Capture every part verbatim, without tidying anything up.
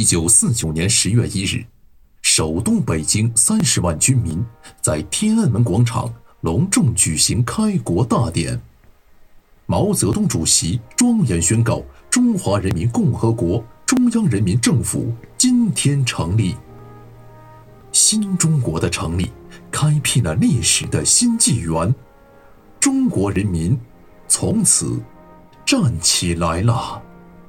九四九年十月一日，首都北京三十万军民在天安门广场隆重举行开国大典。毛泽东主席庄严宣告：中华人民共和国中央人民政府今天成立。新中国的成立，开辟了历史的新纪元，中国人民从此站起来了。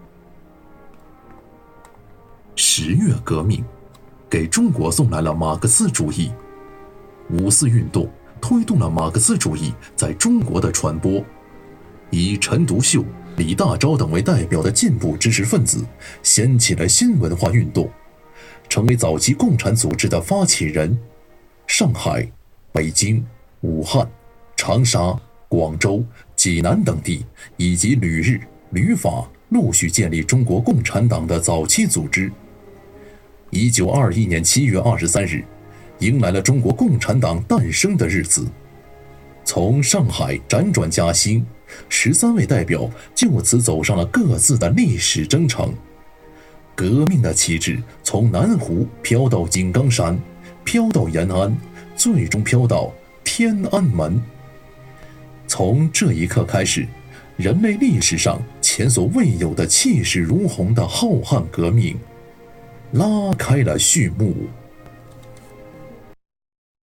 十月革命给中国送来了马克思主义，五四运动推动了马克思主义在中国的传播，以陈独秀、李大钊等为代表的进步知识分子掀起了新文化运动，成为早期共产组织的发起人。上海、北京、武汉、长沙、广州、济南等地以及旅日、旅法陆续建立中国共产党的早期组织。一九二一年七月二十三日，迎来了中国共产党诞生的日子。从上海辗转嘉兴，十三位代表就此走上了各自的历史征程。革命的旗帜从南湖飘到井冈山，飘到延安，最终飘到天安门。从这一刻开始，人类历史上前所未有的气势如虹的浩瀚革命拉开了序幕。